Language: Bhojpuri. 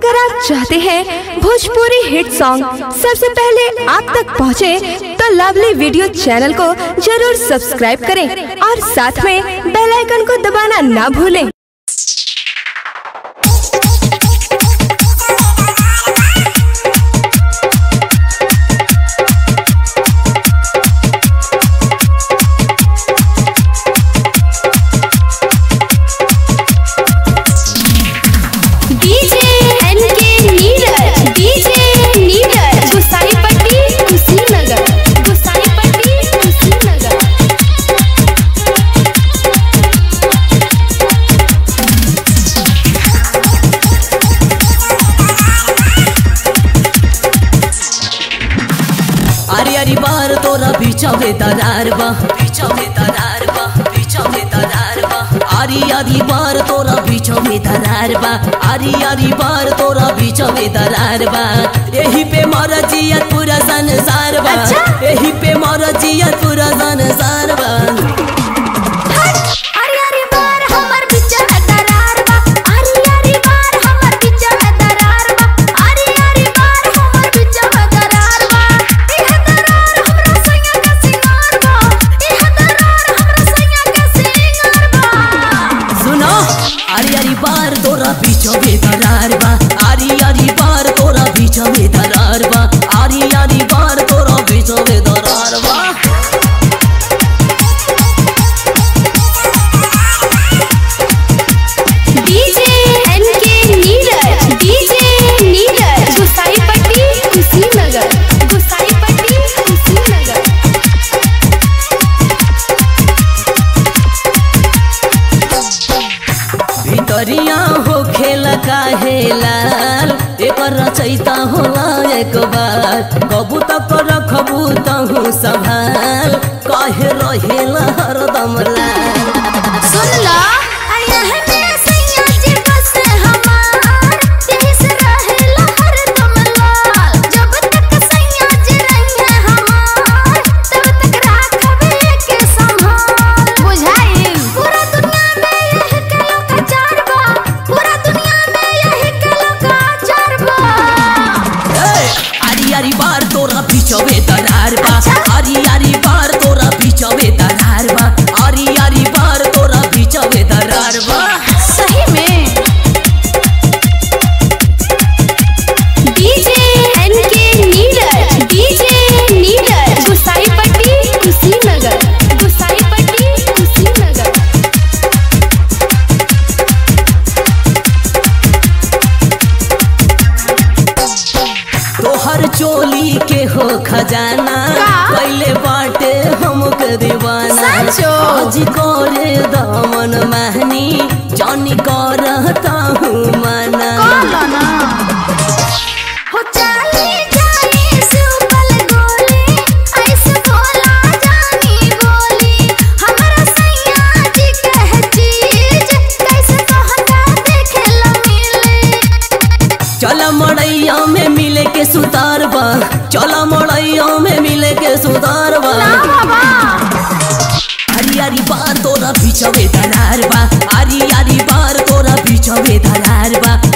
अगर आप चाहते हैं भोजपुरी हिट सॉन्ग सबसे पहले आप तक पहुंचे, तो लवली वीडियो चैनल को जरूर सब्सक्राइब करें और साथ में बेल आइकन को दबाना ना भूलें। अरे बार तोरा बिछावे दरार बा, बिछावे दरार बा, बिछावे दरार बा। आरी बार तोरा बिछावे दरार बा, आरी बार तोरा बिछावे दरार बा। यही पे मोरा जियत पूरा संसार बा, यही पे मोरा जियत पूरा संसार बा। आरी बार तोरा बिछावे दरार बा, आरी बार तोरा बिछावे दरार बा, आरी बार तोरा बिछावे दरार बा। भितरिया हो खेल काहे लाल, एक रचैता होला एक बार। कबू तक रखबू तहु संभाल, काहे रहेला हरदम लाल। सुन ला आरी बार तोरा बिछावे दरार बा, आरी बार तोरा बिछावे दरार बा, आरी बार तोरा बिछावे दरार बा। सही में DJ N K Neeraj, DJ Neeraj Gusaipatti Kushinagar, Gusaipatti Kushinagar. तोहर चोली के हो खजाना, पहले बाटे हमके दीवाना। आज करे दामन महनी, जानी करता हूँ मना। हो चली जानी सुपल गोली, ऐसे बोला जानी बोली। हमरा सैया जी कह चीज, कैसे कहता देखे ला मिले। चल मड़ैया में मिले के सुतार बा, चल मड़ैया में मिले के सुतार बा। आरी बार तोरा बिछावे दरार बा, आरी बार तोरा बिछावे दरार बा,